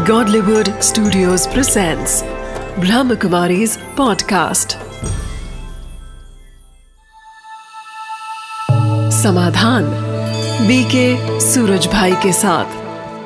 Godlywood Studios presents Brahmakumari's podcast समाधान BK Suraj भाई के साथ।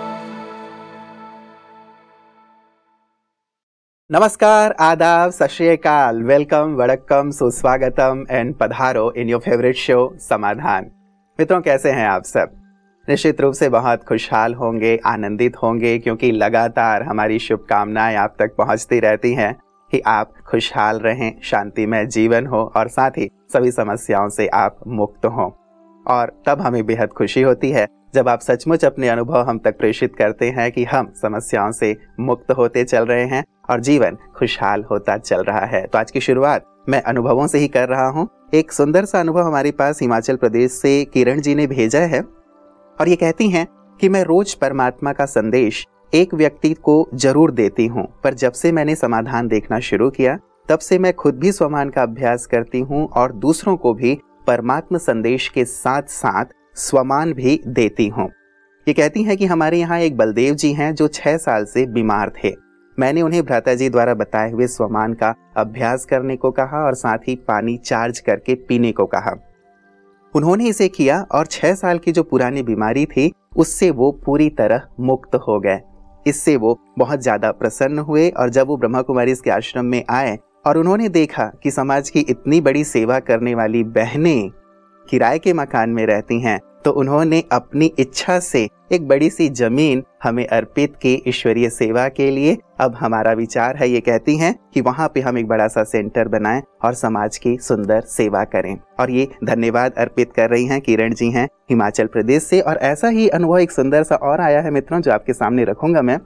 नमस्कार, आदाब, सत श्री अकाल, वेलकम, वड़क्कम, सुस्वागतम एंड पधारो इन योर फेवरेट शो समाधान। मित्रों, कैसे हैं आप सब? निश्चित रूप से बहुत खुशहाल होंगे, आनंदित होंगे, क्योंकि लगातार हमारी शुभकामनाएं आप तक पहुंचती रहती हैं कि आप खुशहाल रहें, शांतिमय जीवन हो और साथ ही सभी समस्याओं से आप मुक्त हों। और तब हमें बेहद खुशी होती है जब आप सचमुच अपने अनुभव हम तक प्रेषित करते हैं कि हम समस्याओं से मुक्त होते चल रहे हैं और जीवन खुशहाल होता चल रहा है। तो आज की शुरुआत मैं अनुभवों से ही कर रहा हूँ। एक सुंदर सा अनुभव हमारे पास हिमाचल प्रदेश से किरण जी ने भेजा है और ये कहती हैं कि मैं रोज परमात्मा का संदेश एक व्यक्ति को जरूर देती हूँ, पर जब से मैंने समाधान देखना शुरू किया तब से मैं खुद भी स्वमान का अभ्यास करती हूँ और दूसरों को भी परमात्मा संदेश के साथ साथ स्वमान भी देती हूँ। ये कहती हैं कि हमारे यहाँ एक बलदेव जी हैं जो 6 साल से बीमार थे। मैंने उन्हें भ्राता जी द्वारा बताए हुए स्वमान का अभ्यास करने को कहा और साथ ही पानी चार्ज करके पीने को कहा। उन्होंने इसे किया और 6 साल की जो पुरानी बीमारी थी उससे वो पूरी तरह मुक्त हो गए। इससे वो बहुत ज्यादा प्रसन्न हुए और जब वो ब्रह्मा कुमारी के आश्रम में आए और उन्होंने देखा कि समाज की इतनी बड़ी सेवा करने वाली बहनें किराए के मकान में रहती हैं, तो उन्होंने अपनी इच्छा से एक बड़ी सी जमीन हमें अर्पित की ईश्वरीय सेवा के लिए। अब हमारा विचार है, ये कहती हैं, कि वहाँ पे हम एक बड़ा सा सेंटर बनाएं और समाज की सुंदर सेवा करें। और ये धन्यवाद अर्पित कर रही हैं किरण जी हैं हिमाचल प्रदेश से। और ऐसा ही अनुभव एक सुंदर सा और आया है मित्रों, जो आपके सामने रखूंगा मैं।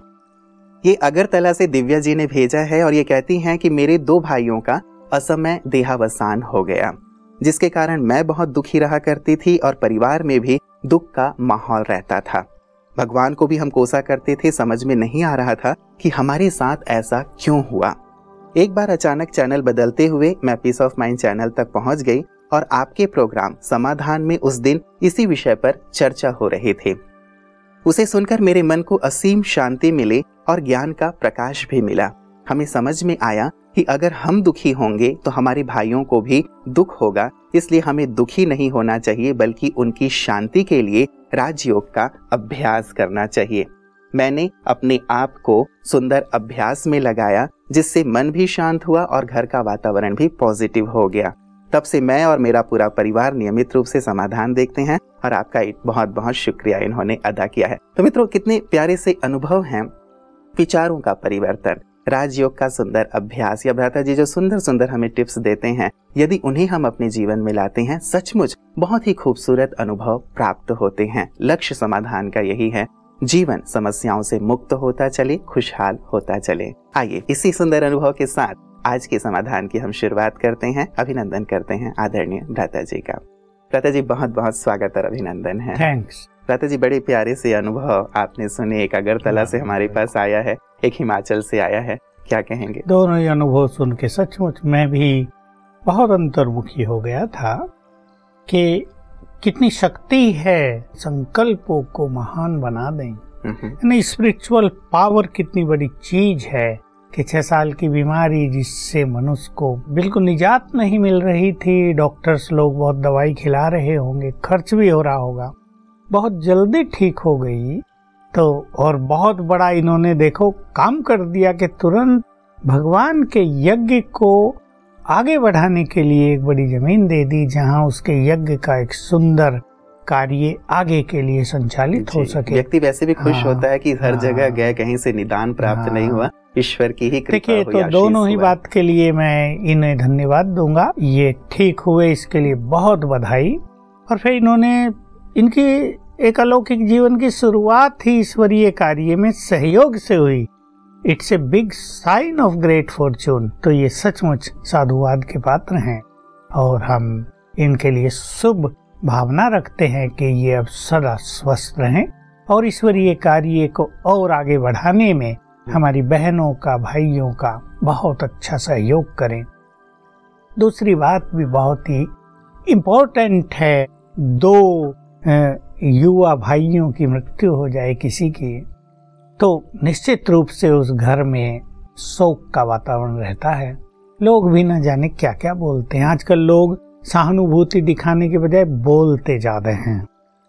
ये अगरतला से दिव्या जी ने भेजा है और ये कहती हैं कि मेरे 2 भाइयों का असमय देहावसान हो गया, जिसके कारण मैं बहुत दुखी रहा करती थी और परिवार में भी दुख का माहौल रहता था। भगवान को भी हम कोसा करते थे, समझ में नहीं आ रहा था कि हमारे साथ ऐसा क्यों हुआ। एक बार अचानक चैनल बदलते हुए मैं पीस ऑफ माइंड चैनल तक पहुंच गई और आपके प्रोग्राम समाधान में उस दिन इसी विषय पर चर्चा हो रही थी। उसे सुनकर मेरे मन को असीम शांति मिली और ज्ञान का प्रकाश भी मिला। हमें समझ में आया कि अगर हम दुखी होंगे तो हमारे भाइयों को भी दुख होगा, इसलिए हमें दुखी नहीं होना चाहिए बल्कि उनकी शांति के लिए राजयोग का अभ्यास करना चाहिए। मैंने अपने आप को सुंदर अभ्यास में लगाया, जिससे मन भी शांत हुआ और घर का वातावरण भी पॉजिटिव हो गया। तब से मैं और मेरा पूरा परिवार नियमित रूप से समाधान देखते हैं और आपका बहुत बहुत शुक्रिया इन्होंने अदा किया है। तो मित्रों, कितने प्यारे से अनुभव हैं। विचारों का परिवर्तन, राजयोग का सुंदर अभ्यास, या भ्राता जी जो सुंदर सुंदर हमें टिप्स देते हैं, यदि उन्हें हम अपने जीवन में लाते हैं, सचमुच बहुत ही खूबसूरत अनुभव प्राप्त होते हैं। लक्ष्य समाधान का यही है, जीवन समस्याओं से मुक्त होता चले, खुशहाल होता चले। आइए इसी सुंदर अनुभव के साथ आज के समाधान की हम शुरुआत करते हैं। अभिनंदन करते हैं आदरणीय भ्राता जी का। भ्राता जी, बहुत बहुत स्वागत और अभिनंदन है। थैंक्स भ्राता जी, बड़े प्यारे से अनुभव आपने सुने। एक अगरतला से हमारे पास आया है, एक हिमाचल से आया है, क्या कहेंगे? दोनों ही अनुभव सुन के सचमुच मैं भी बहुत अंतर्मुखी हो गया था कि कितनी शक्ति है संकल्पों को महान बना दें। स्पिरिचुअल पावर कितनी बड़ी चीज है कि 6 साल की बीमारी जिससे मनुष्य को बिल्कुल निजात नहीं मिल रही थी, डॉक्टर्स लोग बहुत दवाई खिला रहे होंगे, खर्च भी हो रहा होगा, बहुत जल्दी ठीक हो गई। तो और बहुत बड़ा इन्होंने देखो काम कर दिया कि तुरंत भगवान के यज्ञ को आगे बढ़ाने के लिए एक बड़ी जमीन दे दी, जहां उसके यज्ञ का एक सुंदर कार्य आगे के लिए संचालित हो सके। व्यक्ति वैसे भी खुश होता है कि हर जगह गए, कहीं से निदान प्राप्त नहीं हुआ, ईश्वर की ही कृपा देखिए, हुई। तो दोनों ही बात के लिए मैं इन्हें धन्यवाद दूंगा। ये ठीक हुए, इसके लिए बहुत बधाई। और फिर इन्होंने इनकी एक अलौकिक जीवन की शुरुआत ही ईश्वरीय कार्य में सहयोग से हुई। It's a big sign of great fortune. तो ये सचमुच साधुवाद के पात्र हैं और हम इनके लिए शुभ भावना रखते हैं कि ये अब सदा स्वस्थ रहें और ईश्वरीय कार्य को और आगे बढ़ाने में हमारी बहनों का, भाइयों का बहुत अच्छा सहयोग करें। दूसरी बात भी बहुत ही इम्पोर्टेंट है, 2 युवा भाइयों की मृत्यु हो जाए किसी की, तो निश्चित रूप से उस घर में शोक का वातावरण रहता है। लोग भी न जाने क्या क्या बोलते हैं। आजकल लोग सहानुभूति दिखाने के बजाय बोलते ज्यादा हैं,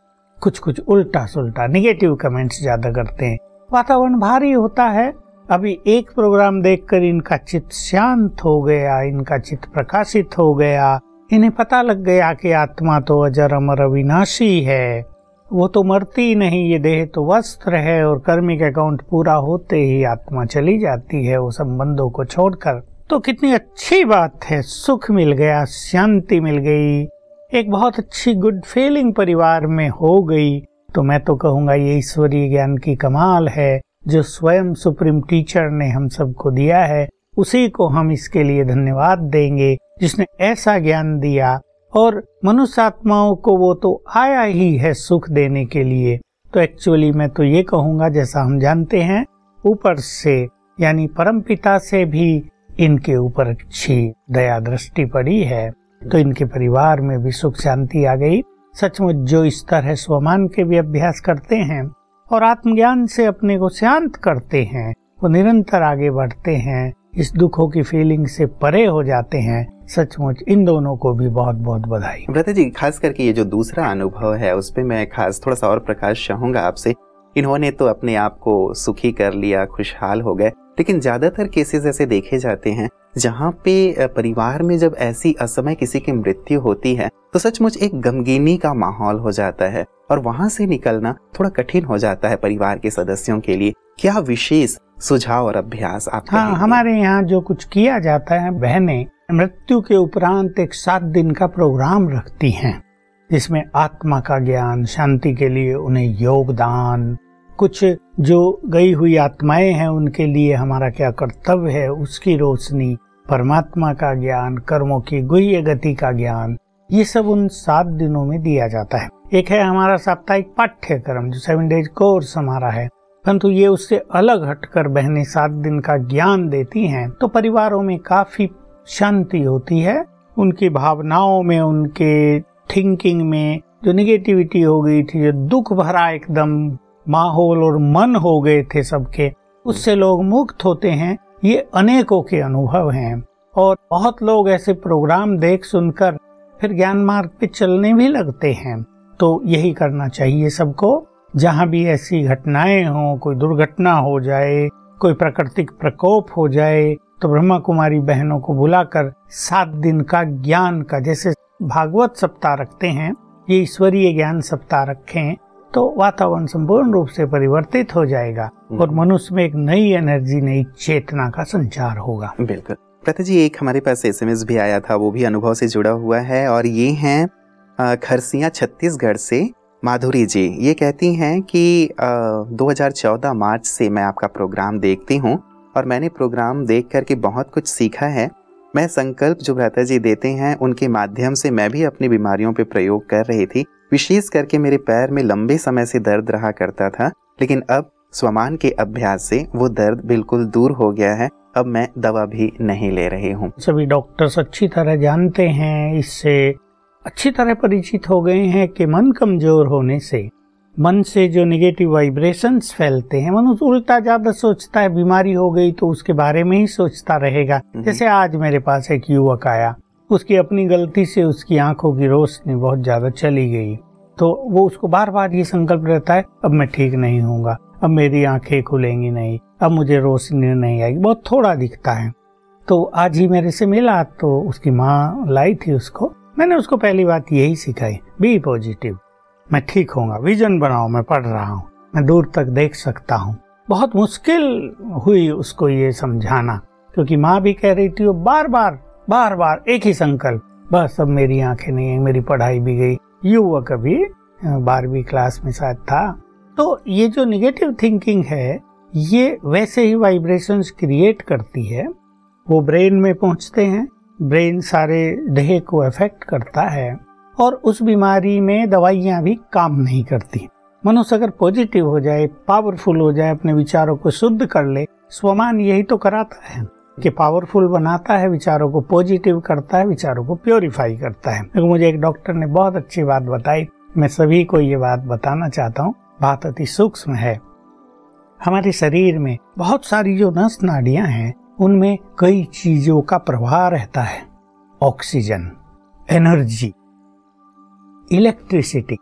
कुछ उल्टा सुल्टा निगेटिव कमेंट्स ज्यादा करते हैं। वातावरण भारी होता है। अभी एक प्रोग्राम देखकर इनका चित्त शांत हो गया, इनका चित्त प्रकाशित हो गया, इन्हें पता लग गया कि आत्मा तो अजर अमर अविनाशी है, वो तो मरती नहीं, ये देह तो वस्त्र है, और कर्मिक अकाउंट पूरा होते ही आत्मा चली जाती है वो संबंधों को छोड़कर। तो कितनी अच्छी बात है, सुख मिल गया, शांति मिल गई, एक बहुत अच्छी गुड फीलिंग परिवार में हो गई। तो मैं तो कहूँगा ये ईश्वरीय ज्ञान की कमाल है जो स्वयं सुप्रीम टीचर ने हम सबको दिया है। उसी को हम इसके लिए धन्यवाद देंगे जिसने ऐसा ज्ञान दिया, और मनुष्य आत्माओं को वो तो आया ही है सुख देने के लिए। तो एक्चुअली मैं तो ये कहूँगा, जैसा हम जानते हैं ऊपर से यानी परमपिता से भी इनके ऊपर अच्छी दया दृष्टि पड़ी है, तो इनके परिवार में भी सुख शांति आ गई। सचमुच जो इस तरह स्वमान के भी अभ्यास करते हैं और आत्मज्ञान से अपने को शांत करते हैं, वो निरंतर आगे बढ़ते हैं, इस दुखों की फीलिंग से परे हो जाते हैं। सचमुच इन दोनों को भी बहुत बहुत बधाई। ब्रता जी, खास करके ये जो दूसरा अनुभव है उस पे मैं खास थोड़ा सा और प्रकाश चाहूंगा आपसे। इन्होंने तो अपने आप को सुखी कर लिया, खुशहाल हो गए, लेकिन ज्यादातर केसेस ऐसे देखे जाते हैं जहाँ पे परिवार में जब ऐसी असमय किसी की मृत्यु होती है तो सचमुच एक गमगीनी का माहौल हो जाता है और वहां से निकलना थोड़ा कठिन हो जाता है परिवार के सदस्यों के लिए। क्या विशेष सुझाव और अभ्यास आप कहेंगे? हमारे यहाँ जो कुछ किया जाता है, बहनें मृत्यु के उपरांत एक 7 दिन का प्रोग्राम रखती हैं जिसमें आत्मा का ज्ञान, शांति के लिए उन्हें योगदान, कुछ जो गई हुई आत्माएं हैं उनके लिए हमारा क्या कर्तव्य है उसकी रोशनी, परमात्मा का ज्ञान, कर्मों की गुह्य गति का ज्ञान, ये सब उन 7 दिनों में दिया जाता है। एक है हमारा साप्ताहिक पाठ्यक्रम जो 7 डेज कोर्स हमारा है, परंतु ये उससे अलग हटकर बहनें 7 दिन का ज्ञान देती हैं, तो परिवारों में काफी शांति होती है। उनकी भावनाओं में, उनके थिंकिंग में जो निगेटिविटी हो गई थी, जो दुख भरा एकदम माहौल और मन हो गए थे सबके, उससे लोग मुक्त होते हैं। ये अनेकों के अनुभव हैं और बहुत लोग ऐसे प्रोग्राम देख सुनकर फिर ज्ञान मार्ग पे चलने भी लगते हैं। तो यही करना चाहिए सबको। जहाँ भी ऐसी घटनाएं हों, कोई दुर्घटना हो जाए, कोई प्राकृतिक प्रकोप हो जाए, तो ब्रह्मा कुमारी बहनों को बुलाकर 7 दिन का ज्ञान का, जैसे भागवत सप्ताह रखते हैं, ये ईश्वरीय ज्ञान सप्ताह रखें तो वातावरण संपूर्ण रूप से परिवर्तित हो जाएगा और मनुष्य में एक नई एनर्जी, नई चेतना का संचार होगा। बिल्कुल। प्रता जी, एक हमारे पास SMS भी आया था, वो भी अनुभव से जुड़ा हुआ है और ये हैं खरसिया छत्तीसगढ़ से माधुरी जी। ये कहती हैं कि 2014 मार्च से मैं आपका प्रोग्राम देखती हूँ और मैंने प्रोग्राम देख करके बहुत कुछ सीखा है। मैं संकल्प जो भ्राता जी देते हैं उनके माध्यम से मैं भी अपनी बीमारियों पे प्रयोग कर रही थी। विशेष करके मेरे पैर में लंबे समय से दर्द रहा करता था, लेकिन अब स्वमान के अभ्यास से वो दर्द बिल्कुल दूर हो गया है। अब मैं दवा भी नहीं ले रही हूँ। सभी डॉक्टर्स अच्छी तरह जानते हैं, इससे अच्छी तरह परिचित हो गए हैं कि मन कमजोर होने से, मन से जो नेगेटिव वाइब्रेशंस फैलते हैं, मनुष्य उल्टा ज्यादा सोचता है। बीमारी हो गई तो उसके बारे में ही सोचता रहेगा। जैसे आज मेरे पास एक युवक आया, उसकी अपनी गलती से उसकी आंखों की रोशनी बहुत ज्यादा चली गई, तो वो उसको बार बार ये संकल्प रहता है, अब मैं ठीक नहीं होऊंगा, अब मेरी आंखें खुलेंगी नहीं, अब मुझे रोशनी नहीं आएगी, बहुत थोड़ा दिखता है। तो आज ही मेरे से मिला तो उसकी माँ लाई थी उसको। मैंने उसको पहली बात यही सिखाई, बी पॉजिटिव, मैं ठीक होऊंगा, विजन बनाओ, मैं पढ़ रहा हूँ, मैं दूर तक देख सकता हूँ। बहुत मुश्किल हुई उसको ये समझाना, क्योंकि माँ भी कह रही थी, वो बार बार एक ही संकल्प, बस अब मेरी आंखें नहीं है, मेरी पढ़ाई भी गई। युवक अभी 12वीं क्लास में शायद था। तो ये जो निगेटिव थिंकिंग है, ये वैसे ही वाइब्रेशंस क्रिएट करती है, वो ब्रेन में पहुंचते हैं, ब्रेन सारे देह को अफेक्ट करता है और उस बीमारी में दवाइयां भी काम नहीं करती। मनुष्य अगर पॉजिटिव हो जाए, पावरफुल हो जाए, अपने विचारों को शुद्ध कर ले, स्वमान यही तो कराता है कि पावरफुल बनाता है, विचारों को पॉजिटिव करता है, विचारों को प्योरीफाई करता है। तो मुझे एक डॉक्टर ने बहुत अच्छी बात बताई, मैं सभी को ये बात बताना चाहता हूँ, बात अति सूक्ष्म है। हमारे शरीर में बहुत सारी जो नस नाड़ियां हैं उनमें कई चीजों का प्रवाह रहता है। Oxygen, energy, electricity,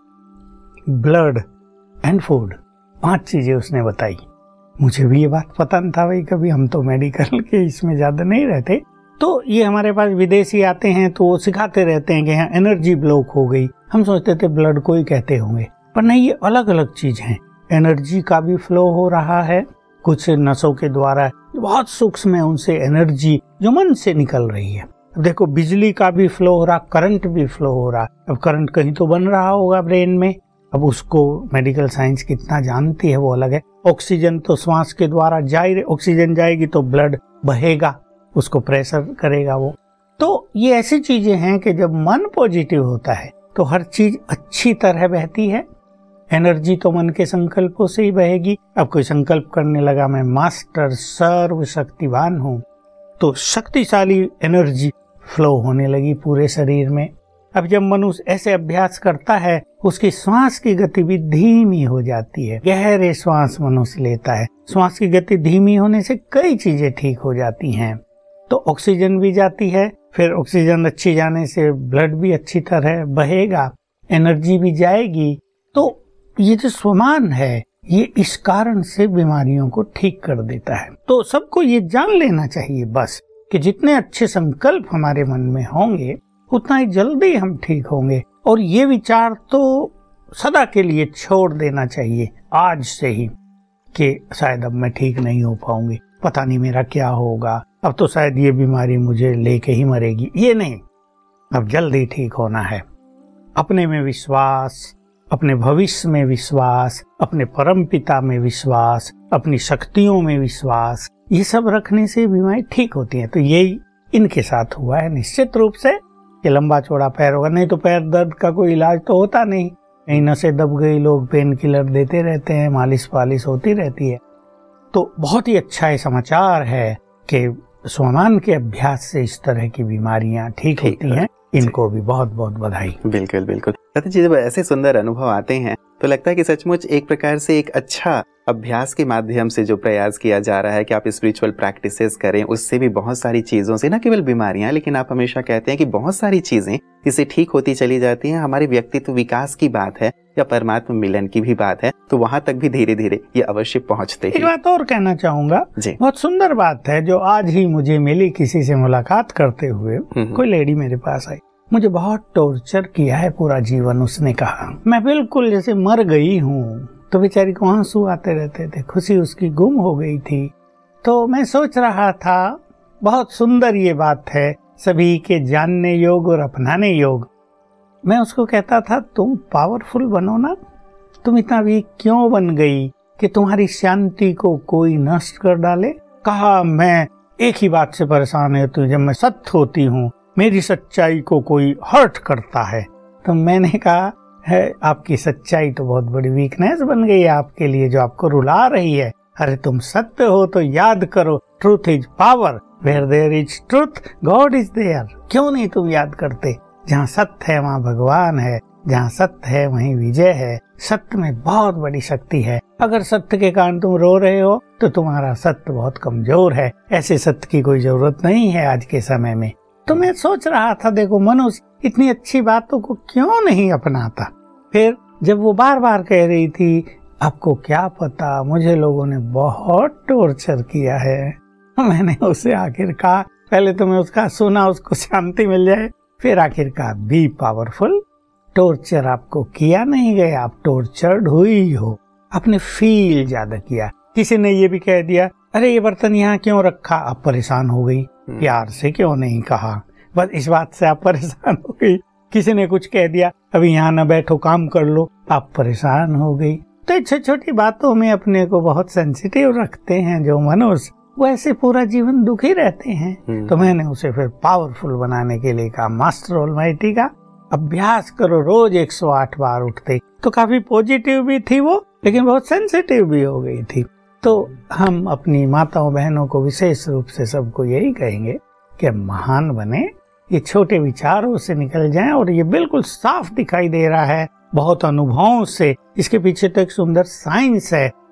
blood and food, 5 चीजें उसने बताई। मुझे भी ये बात पता नहीं था भाई, कभी हम तो मेडिकल के इसमें ज्यादा नहीं रहते। तो ये हमारे पास विदेशी आते हैं तो वो सिखाते रहते हैं कि यहाँ एनर्जी ब्लॉक हो गई। हम सोचते थे ब्लड को ही कहते होंगे, पर नहीं, ये अलग अलग चीज हैं। एनर्जी का भी फ्लो हो रहा है कुछ नसों के द्वारा, बहुत सूक्ष्म है, उनसे एनर्जी जो मन से निकल रही है। अब देखो बिजली का भी फ्लो हो रहा, करंट भी फ्लो हो रहा। अब करंट कहीं तो बन रहा होगा ब्रेन में, अब उसको मेडिकल साइंस कितना जानती है वो अलग है। ऑक्सीजन तो श्वास के द्वारा ऑक्सीजन जाएगी तो ब्लड बहेगा, उसको प्रेशर करेगा वो। तो ये ऐसी चीजें हैं कि जब मन पॉजिटिव होता है तो हर चीज अच्छी तरह बहती है। एनर्जी तो मन के संकल्पों से ही बहेगी। अब कोई संकल्प करने लगा मैं मास्टर सर्वशक्तिवान हूँ, तो शक्तिशाली एनर्जी फ्लो होने लगी पूरे शरीर में। अब जब मनुष्य ऐसे अभ्यास करता है उसकी श्वास की गति भी धीमी हो जाती है। गहरे श्वास मनुष्य लेता है, श्वास की गति धीमी होने से कई चीजें ठीक हो जाती हैं। तो ऑक्सीजन भी जाती है, फिर ऑक्सीजन अच्छी जाने से ब्लड भी अच्छी तरह बहेगा, एनर्जी भी जाएगी। तो ये जो स्वमान है ये इस कारण से बीमारियों को ठीक कर देता है। तो सबको ये जान लेना चाहिए बस कि जितने अच्छे संकल्प हमारे मन में होंगे उतना ही जल्दी हम ठीक होंगे। और ये विचार तो सदा के लिए छोड़ देना चाहिए आज से ही कि शायद अब मैं ठीक नहीं हो पाऊंगी, पता नहीं मेरा क्या होगा, अब तो शायद ये बीमारी मुझे लेके ही मरेगी। ये नहीं, अब जल्दी ठीक होना है। अपने में विश्वास, अपने भविष्य में विश्वास, अपने परम पिता में विश्वास, अपनी शक्तियों में विश्वास, ये सब रखने से बीमारी ठीक होती है। तो यही इनके साथ हुआ है निश्चित रूप से कि लंबा चौड़ा पैर होगा, नहीं तो पैर दर्द का कोई इलाज तो होता नहीं। कहीं नसें दब गई, लोग पेन किलर देते रहते हैं, मालिश पालिश होती रहती है। तो बहुत ही अच्छा ये समाचार है कि स्वमान के अभ्यास से इस तरह की बीमारियां ठीक होती हैं। इनको भी बहुत बहुत बधाई। बिल्कुल बिल्कुल। जी, जब ऐसे सुंदर अनुभव आते हैं तो लगता है कि सचमुच एक प्रकार से एक अच्छा अभ्यास के माध्यम से जो प्रयास किया जा रहा है कि आप स्पिरिचुअल प्रैक्टिसेस करें, उससे भी बहुत सारी चीज़ों से, न केवल बीमारियां, लेकिन आप हमेशा कहते हैं कि बहुत सारी चीज़ें इससे ठीक होती चली जाती हैं। हमारे व्यक्तित्व विकास की बात है या परमात्मा मिलन की भी बात है, तो वहां तक भी धीरे धीरे ये अवश्य पहुंचते हैं। एक बात और कहना चाहूंगा, बहुत सुंदर बात है जो आज ही मुझे मिली किसी से मुलाकात करते हुए। कोई लेडी मेरे पास आई, मुझे बहुत टॉर्चर किया है पूरा जीवन, उसने कहा। मैं बिल्कुल जैसे मर गई हूँ। तो बेचारी को आंसू आते रहते थे, खुशी उसकी गुम हो गई थी। तो मैं सोच रहा था बहुत सुंदर ये बात है, सभी के जानने योग और अपनाने योग। मैं उसको कहता था तुम पावरफुल बनो ना, तुम इतना वीक क्यों बन गई कि तुम्हारी शांति को कोई नष्ट कर डाले। कहा मैं एक ही बात से परेशान है, तो जब मैं सत्य होती हूँ, मेरी सच्चाई को कोई हर्ट करता है। तो मैंने कहा है आपकी सच्चाई तो बहुत बड़ी वीकनेस बन गई है आपके लिए, जो आपको रुला रही है। अरे तुम सत्य हो तो याद करो, truth is power, where there is truth God is there. क्यों नहीं तुम याद करते? जहाँ सत्य है वहाँ भगवान है, जहाँ सत्य है वहीं विजय है। सत्य में बहुत बड़ी शक्ति है। अगर सत्य के कारण तुम रो रहे हो तो तुम्हारा सत्य बहुत कमजोर है। ऐसे सत्य की कोई जरूरत नहीं है आज के समय में। तो मैं सोच रहा था देखो मनुष्य इतनी अच्छी बातों को क्यों नहीं अपनाता। फिर जब वो बार बार कह रही थी आपको क्या पता, मुझे लोगों ने बहुत टॉर्चर किया है, मैंने उसे आखिर कहा, पहले तो मैं उसका सुना, उसको शांति मिल जाए, फिर आखिर कहा बी पावरफुल। टॉर्चर आपको किया नहीं गया, आप टॉर्चर्ड हुई हो, आपने फील ज्यादा किया। किसी ने ये भी कह दिया अरे ये बर्तन यहाँ क्यों रखा, आप परेशान हो गई, प्यार से क्यों नहीं कहा, बस इस बात से आप परेशान हो गई। किसी ने कुछ कह दिया अभी यहाँ न बैठो काम कर लो, आप परेशान हो गई। तो छोटी छोटी बातों में अपने को बहुत सेंसिटिव रखते हैं जो मनुष्य, वो ऐसे पूरा जीवन दुखी रहते हैं। तो मैंने उसे फिर पावरफुल बनाने के लिए कहा मास्टर ऑलमाइटी का अभ्यास करो, रोज 108 बार उठते। तो काफी पॉजिटिव भी थी वो, लेकिन बहुत सेंसिटिव भी हो गई थी। तो हम अपनी माताओं बहनों को विशेष रूप से सबको यही कहेंगे कि महान बने, ये छोटे विचारों से निकल जाएं। और ये बिल्कुल साफ दिखाई दे रहा है बहुत अनुभवों से, इसके पीछे तो एक सुंदर साइंस है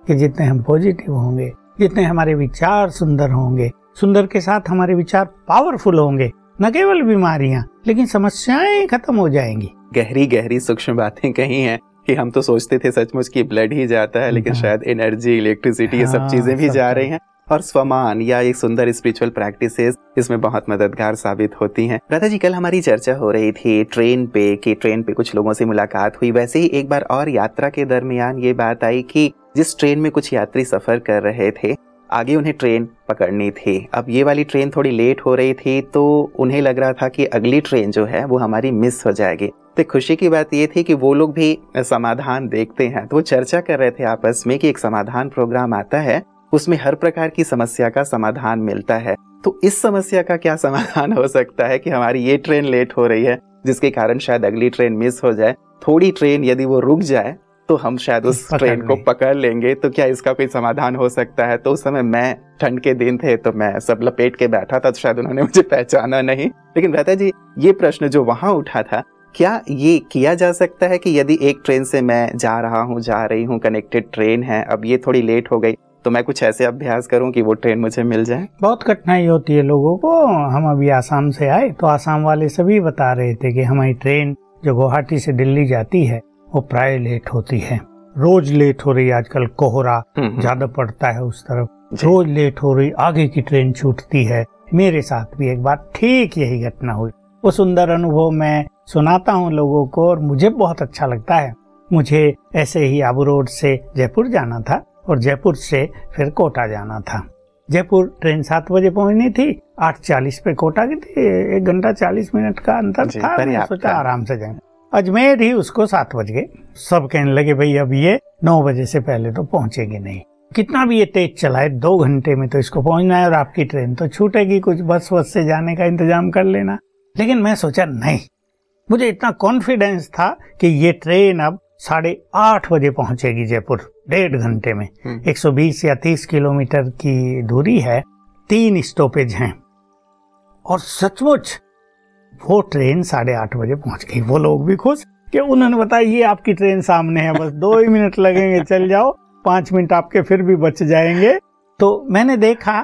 कि जितने हम पॉजिटिव होंगे, जितने हमारे विचार सुंदर होंगे, सुंदर के साथ हमारे विचार पावरफुल होंगे, न केवल बीमारियां लेकिन समस्याएं खत्म हो जाएंगी। गहरी गहरी सूक्ष्म बातें कही हैं कि हम तो सोचते थे सचमुच कि ब्लड ही जाता है, लेकिन शायद एनर्जी, इलेक्ट्रिसिटी, ये सब चीजें भी जा रही हैं। और स्वमान या एक सुंदर स्पिरिचुअल प्रैक्टिसेस इसमें बहुत मददगार साबित होती हैं। राधा जी, कल हमारी चर्चा हो रही थी ट्रेन पे कुछ लोगों से मुलाकात हुई। वैसे ही एक बार और यात्रा के दरमियान ये बात आई कि जिस ट्रेन में कुछ यात्री सफर कर रहे थे, आगे उन्हें ट्रेन पकड़नी थी। अब ये वाली ट्रेन थोड़ी लेट हो रही थी, तो उन्हें लग रहा था कि अगली ट्रेन जो है वो हमारी मिस हो जाएगी। तो खुशी की बात ये थी कि वो लोग भी समाधान देखते हैं। तो वो चर्चा कर रहे थे आपस में कि एक समाधान प्रोग्राम आता है, उसमें हर प्रकार की समस्या का समाधान मिलता है। तो इस समस्या का क्या समाधान हो सकता है कि हमारी ये ट्रेन लेट हो रही है, जिसके कारण शायद अगली ट्रेन मिस हो जाए। थोड़ी ट्रेन यदि वो रुक जाए तो हम शायद उस ट्रेन को पकड़ लेंगे। तो क्या इसका कोई समाधान हो सकता है? तो उस समय मैं, ठंड के दिन थे तो मैं सब लपेट के बैठा था, तो शायद उन्होंने मुझे पहचाना नहीं। लेकिन रहता जी, ये प्रश्न जो वहां उठा था, क्या ये किया जा सकता है कि यदि एक ट्रेन से मैं जा रही हूँ, कनेक्टेड ट्रेन है, अब ये थोड़ी लेट हो गई, तो मैं कुछ ऐसे अभ्यास करूं कि वो ट्रेन मुझे मिल जाए? बहुत कठिनाई होती है लोगों को। हम अभी आसाम से आए तो आसाम वाले सभी बता रहे थे कि हमारी ट्रेन जो गुवाहाटी से दिल्ली जाती है वो प्राय लेट होती है, रोज लेट हो रही। आजकल कोहरा ज्यादा पड़ता है उस तरफ, रोज लेट हो रही, आगे की ट्रेन छूटती है। मेरे साथ भी एक बार ठीक यही घटना हुई। वो सुंदर अनुभव मैं सुनाता हूँ लोगों को और मुझे बहुत अच्छा लगता है। मुझे ऐसे ही आबू रोड से जयपुर जाना था और जयपुर से फिर कोटा जाना था। जयपुर ट्रेन 7 बजे पहुंचनी थी, 8:40 पे कोटा की थी, 1 घंटा 40 मिनट का अंतर था। मैंने सोचा आराम से जाएंगे। अजमेर ही उसको 7 बज गए। सब कहने लगे भाई अब ये 9 बजे से पहले तो पहुंचेंगे नहीं, कितना भी ये तेज चलाए 2 घंटे में तो इसको पहुंचना है और आपकी ट्रेन तो छूटेगी, कुछ बस से जाने का इंतजाम कर लेना। लेकिन मैं सोचा नहीं, मुझे इतना कॉन्फिडेंस था कि ये ट्रेन अब 8:30 बजे पहुंचेगी जयपुर, 1.5 घंटे में। 120 या 30 किलोमीटर की दूरी है, 3 स्टॉपेज हैं। और सचमुच वो ट्रेन 8:30 बजे पहुंच गई। वो लोग भी खुश कि उन्होंने बताया ये आपकी ट्रेन सामने है, बस 2 ही मिनट लगेंगे, चल जाओ, 5 मिनट आपके फिर भी बच जाएंगे। तो मैंने देखा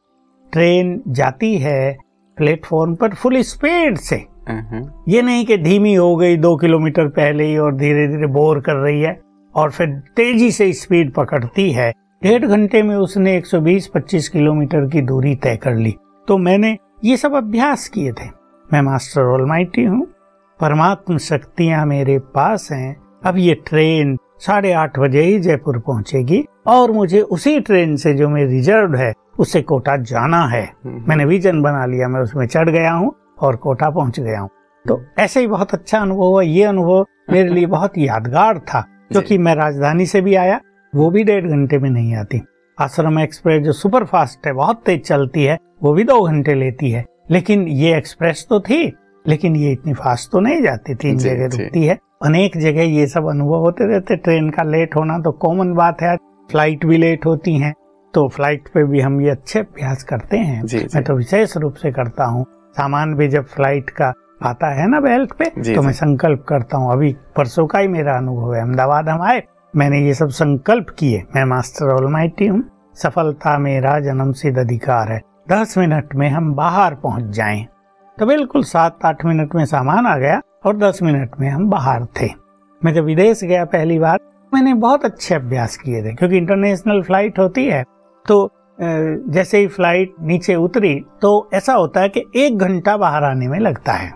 ट्रेन जाती है प्लेटफॉर्म पर फुल स्पीड से, ये नहीं कि धीमी हो गई 2 किलोमीटर पहले ही और धीरे धीरे बोर कर रही है और फिर तेजी से स्पीड पकड़ती है। 1.5 घंटे में उसने 120-25 किलोमीटर की दूरी तय कर ली। तो मैंने ये सब अभ्यास किए थे। मैं मास्टर ऑलमाइटी हूँ, परमात्म शक्तियाँ मेरे पास हैं। अब ये ट्रेन 8:30 बजे ही जयपुर पहुंचेगी और मुझे उसी ट्रेन से जो मेरी रिजर्व है उससे कोटा जाना है। मैंने विजन बना लिया, मैं उसमें चढ़ गया हूँ और कोटा पहुंच गया हूँ। तो ऐसे ही बहुत अच्छा अनुभव हुआ। ये अनुभव मेरे लिए बहुत यादगार था, क्योंकि मैं राजधानी से भी आया, वो भी 1.5 घंटे में नहीं आती। आश्रम एक्सप्रेस जो सुपर फास्ट है, बहुत तेज चलती है, वो भी 2 घंटे लेती है। लेकिन ये एक्सप्रेस तो थी, लेकिन ये इतनी फास्ट तो नहीं जाती, 3 जगह रुकती है। अनेक जगह ये सब अनुभव होते रहते। ट्रेन का लेट होना तो कॉमन बात है, फ्लाइट भी लेट होती हैं, तो फ्लाइट पे भी हम ये अच्छे अभ्यास करते हैं। मैं तो विशेष रूप से करता हूँ। सामान भी जब फ्लाइट का आता है ना बेल्ट पे, तो मैं संकल्प करता हूँ। अभी परसों का ही मेरा अनुभव है, अहमदाबाद हम आए, मैंने ये सब संकल्प किए। मैं मास्टर ऑलमाइटी हूँ, सफलता मेरा जन्म सिद्ध अधिकार है, 10 मिनट में हम बाहर पहुंच जाएं। तो बिल्कुल 7-8 मिनट में सामान आ गया और 10 मिनट में हम बाहर थे। मैं जब विदेश गया पहली बार, मैंने बहुत अच्छे अभ्यास किए थे, क्योंकि इंटरनेशनल फ्लाइट होती है। तो जैसे ही फ्लाइट नीचे उतरी तो ऐसा होता है कि 1 घंटा बाहर आने में लगता है।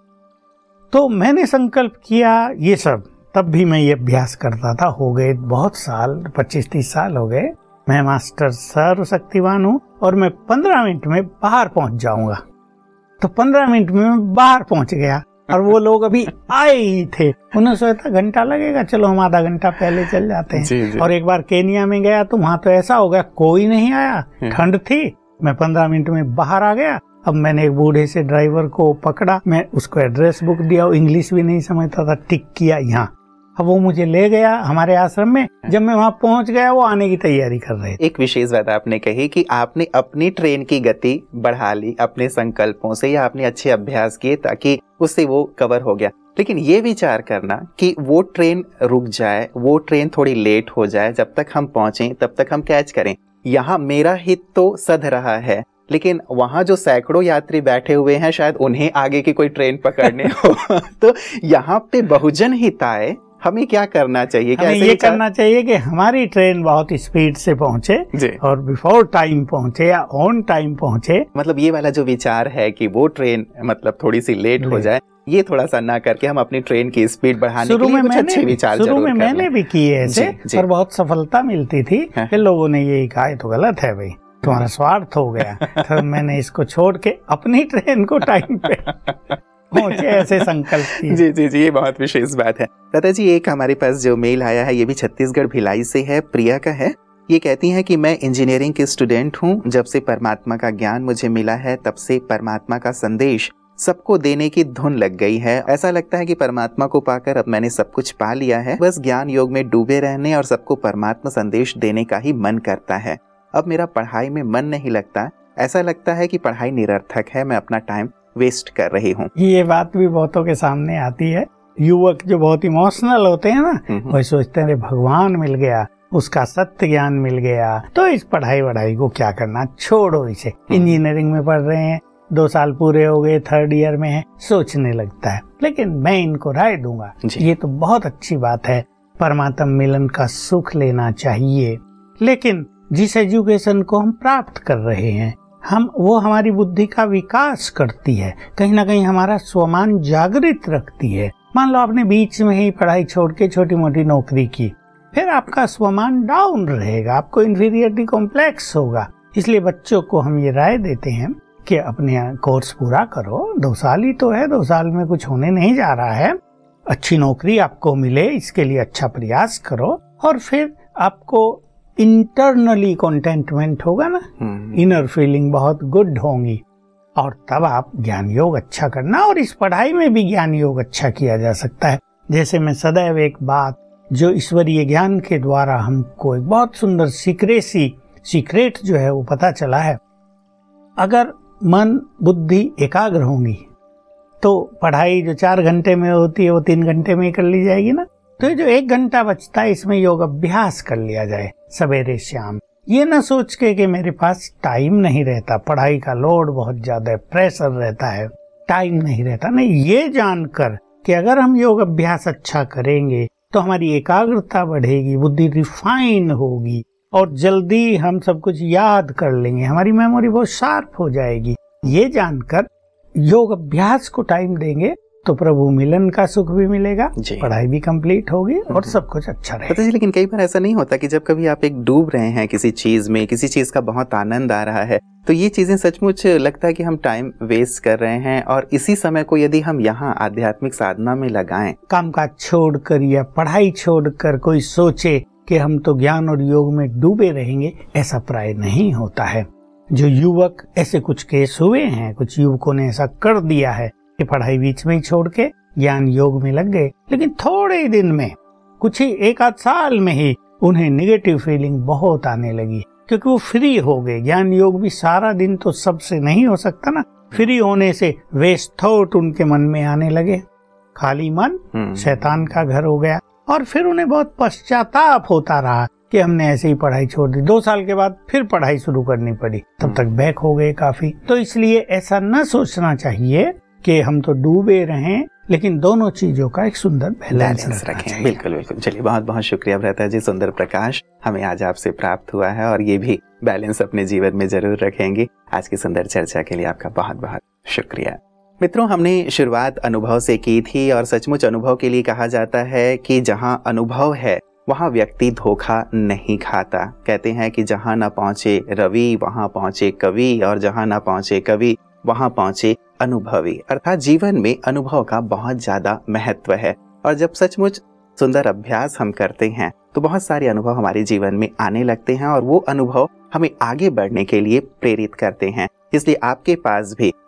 तो मैंने संकल्प किया ये सब, तब भी मैं ये अभ्यास करता था। हो गए बहुत साल, 25-30 साल हो गए। मैं मास्टर सर्वशक्तिवान हूँ और मैं 15 मिनट में बाहर पहुंच जाऊंगा। तो 15 मिनट में मैं बाहर पहुंच गया और वो लोग अभी आए ही थे। उन्हें सोचा घंटा लगेगा, चलो हम आधा घंटा पहले चल जाते हैं। जी। और एक बार केनिया में गया तो वहां तो ऐसा हो गया, कोई नहीं आया, ठंड थी। मैं 15 मिनट में बाहर आ गया। अब मैंने एक बूढ़े से ड्राइवर को पकड़ा, मैं उसको एड्रेस बुक दिया, इंग्लिश भी नहीं समझता था, टिक किया यहाँ। अब वो मुझे ले गया हमारे आश्रम में। जब मैं वहां पहुंच गया वो आने की तैयारी कर रहे थे। एक विशेष बात आपने कही कि आपने अपनी ट्रेन की गति बढ़ा ली अपने संकल्पों से, या आपने अच्छे अभ्यास किए ताकि उससे वो कवर हो गया। लेकिन ये विचार करना कि वो ट्रेन रुक जाए, वो ट्रेन थोड़ी लेट हो जाए, जब तक हम पहुंचे तब तक हम कैच करें, यहाँ मेरा हित तो सध रहा है, लेकिन वहां जो सैकड़ों यात्री बैठे हुए हैं शायद उन्हें आगे की कोई ट्रेन पकड़ने हो तो यहाँ पे बहुजन हिताय हमें क्या करना चाहिए? हमें ये करना चाहिए कि हमारी ट्रेन बहुत स्पीड से पहुंचे और बिफोर टाइम पहुंचे या ऑन टाइम पहुंचे। मतलब ये वाला जो विचार है कि वो ट्रेन मतलब थोड़ी सी लेट हो जाए, ये थोड़ा सा ना करके हम अपनी ट्रेन की स्पीड बढ़ाने के लिए कुछ अच्छे विचार जरूर शुरू में मैंने भी किए ऐसे और बहुत सफलता मिलती थी। फिर लोगों ने यही कहा ये तो गलत है भाई, तुम्हारा स्वार्थ हो गया। तो मैंने इसको छोड़ के अपनी ट्रेन को टाइम पे पहुंचे ऐसे संकल्प किए। जी जी जी, ये बहुत विशेष बात है। दादाजी एक हमारे पास जो मेल आया है ये भी छत्तीसगढ़ भिलाई से है, प्रिया का है। ये कहती हैं कि मैं इंजीनियरिंग की स्टूडेंट हूँ। जब से परमात्मा का ज्ञान मुझे मिला है तब से परमात्मा का संदेश सबको देने की धुन लग गई है। ऐसा लगता है कि परमात्मा को पाकर अब मैंने सब कुछ पा लिया है, बस ज्ञान योग में डूबे रहने और सबको परमात्मा संदेश देने का ही मन करता है। अब मेरा पढ़ाई में मन नहीं लगता, ऐसा लगता है कि पढ़ाई निरर्थक है, मैं अपना टाइम वेस्ट कर रही हूँ। ये बात भी बहुतों के सामने आती है। युवक जो बहुत इमोशनल होते हैं ना, वही सोचते हैं भगवान मिल गया, उसका सत्य ज्ञान मिल गया, तो इस पढ़ाई वढ़ाई को क्या करना, छोड़ो इसे। इंजीनियरिंग में पढ़ रहे हैं, 2 साल पूरे हो गए, 3rd ईयर में है, सोचने लगता है। लेकिन मैं इनको राय दूंगा, ये तो बहुत अच्छी बात है, परमात्मा मिलन का सुख लेना चाहिए, लेकिन जिस एजुकेशन को हम प्राप्त कर रहे हैं वो हमारी बुद्धि का विकास करती है, कहीं ना कहीं हमारा स्वमान जागृत रखती है। मान लो आपने बीच में ही पढ़ाई छोड़ के छोटी मोटी नौकरी की, फिर आपका स्वमान डाउन रहेगा, आपको इंफीरियरिटी कॉम्प्लेक्स होगा। इसलिए बच्चों को हम ये राय देते हैं कि अपने कोर्स पूरा करो, 2 साल ही तो है, 2 साल में कुछ होने नहीं जा रहा है, अच्छी नौकरी आपको मिले इसके लिए अच्छा प्रयास करो, और फिर आपको इंटरनली कंटेंटमेंट होगा ना, इनर फीलिंग बहुत गुड होंगी, और तब आप ज्ञान योग अच्छा करना। और इस पढ़ाई में भी ज्ञान योग अच्छा किया जा सकता है। जैसे मैं सदैव एक बात जो ईश्वरीय ज्ञान के द्वारा हमको एक बहुत सुंदर सीक्रेट जो है वो पता चला है, अगर मन बुद्धि एकाग्र होंगी तो पढ़ाई जो 4 घंटे में होती है वो 3 घंटे में ही कर ली जाएगी ना। तो जो 1 घंटा बचता है इसमें योग अभ्यास कर लिया जाए सवेरे शाम। ये ना सोच के कि मेरे पास टाइम नहीं रहता, पढ़ाई का लोड बहुत ज्यादा है, प्रेशर रहता है, टाइम नहीं रहता, नहीं, ये जानकर कि अगर हम योग अभ्यास अच्छा करेंगे तो हमारी एकाग्रता बढ़ेगी, बुद्धि रिफाइन होगी और जल्दी हम सब कुछ याद कर लेंगे, हमारी मेमोरी बहुत शार्प हो जाएगी। ये जानकर योग अभ्यास को टाइम देंगे तो प्रभु मिलन का सुख भी मिलेगा, पढ़ाई भी कंप्लीट होगी और सब कुछ अच्छा रहेगा। लेकिन कई बार ऐसा नहीं होता कि जब कभी आप एक डूब रहे हैं किसी चीज में, किसी चीज का बहुत आनंद आ रहा है, तो ये चीजें सचमुच लगता है कि हम टाइम वेस्ट कर रहे हैं, और इसी समय को यदि हम यहाँ आध्यात्मिक साधना में लगाएं, काम काज छोड़कर या पढ़ाई छोड़कर कोई सोचे कि हम तो ज्ञान और योग में डूबे रहेंगे, ऐसा प्राय नहीं होता है। जो युवक, ऐसे कुछ केस हुए हैं, कुछ युवकों ने ऐसा कर दिया है कि पढ़ाई बीच में ही छोड़ के ज्ञान योग में लग गए, लेकिन थोड़े ही दिन में, कुछ ही 1-8 साल में ही उन्हें नेगेटिव फीलिंग बहुत आने लगी, क्योंकि वो फ्री हो गए। ज्ञान योग भी सारा दिन तो सबसे नहीं हो सकता ना, फ्री होने से वेस्ट थॉट उनके मन में आने लगे, खाली मन शैतान का घर हो गया, और फिर उन्हें बहुत पश्चाताप होता रहा कि हमने ऐसे ही पढ़ाई छोड़ दी। 2 साल के बाद फिर पढ़ाई शुरू करनी पड़ी, तब तक बैक हो गए काफी। तो इसलिए ऐसा न सोचना चाहिए कि हम तो डूबे रहें, लेकिन दोनों चीजों का एक सुंदर बैलेंस रखें। बिल्कुल बिल्कुल। चलिए, बहुत बहुत शुक्रिया भ्राता जी, सुंदर प्रकाश हमें आज आपसे प्राप्त हुआ है, और ये भी बैलेंस अपने जीवन में जरूर रखेंगे। आज की सुंदर चर्चा के लिए आपका बहुत बहुत शुक्रिया। मित्रों, हमने शुरुआत अनुभव से की थी, और सचमुच अनुभव के लिए कहा जाता है कि जहाँ अनुभव है वहाँ व्यक्ति धोखा नहीं खाता। कहते हैं कि जहाँ न पहुँचे रवि वहाँ पहुँचे कवि, और जहाँ न पहुँचे कवि वहाँ पहुँचे अनुभवी। अर्थात जीवन में अनुभव का बहुत ज्यादा महत्व है, और जब सचमुच सुंदर अभ्यास हम करते हैं तो बहुत सारे अनुभव हमारे जीवन में आने लगते हैं, और वो अनुभव हमें आगे बढ़ने के लिए प्रेरित करते हैं। इसलिए आपके पास भी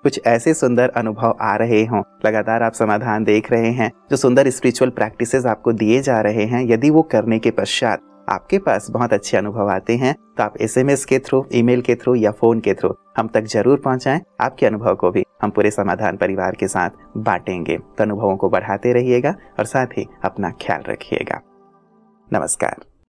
कुछ ऐसे सुंदर अनुभव आ रहे हों, लगातार आप समाधान देख रहे हैं, जो सुंदर स्पिरिचुअल प्रैक्टिसेस आपको दिए जा रहे हैं, यदि वो करने के पश्चात आपके पास बहुत अच्छे अनुभव आते हैं तो आप SMS के थ्रू, ईमेल के थ्रू या फ़ोन के थ्रू हम तक जरूर पहुंचाएं। आपके अनुभव को भी हम पूरे समाधान परिवार के साथ बांटेंगे। तो अनुभवों को बढ़ाते रहिएगा और साथ ही अपना ख्याल रखिएगा। नमस्कार।